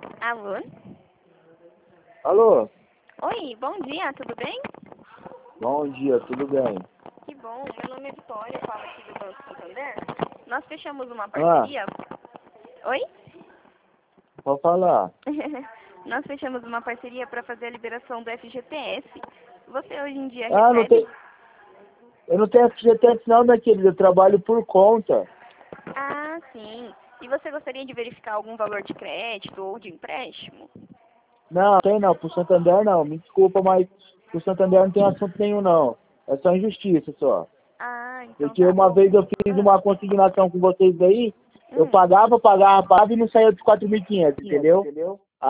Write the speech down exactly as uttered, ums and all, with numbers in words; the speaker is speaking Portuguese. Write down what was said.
Alô? Alô? Oi, bom dia, tudo bem? Bom dia, tudo bem? Que bom, meu nome é Vitória, eu falo aqui do Banco Santander. Nós fechamos uma Ah, parceria... Oi? pode falar. Nós fechamos uma parceria para fazer a liberação do F G T S. Você hoje em dia Ah, não recebe... tem... Eu não tenho F G T S não, minha querida, eu trabalho por conta. Ah, sim. E você gostaria de verificar algum valor de crédito ou de empréstimo? Não, tem não, pro Santander não, me desculpa, mas pro Santander não tem assunto nenhum não. É só injustiça só. Ah, então Porque tá uma bom. vez eu fiz Ah, uma consignação com vocês aí, eu hum. pagava, pagava, pagava e não saía dos quatro mil e quinhentos, entendeu?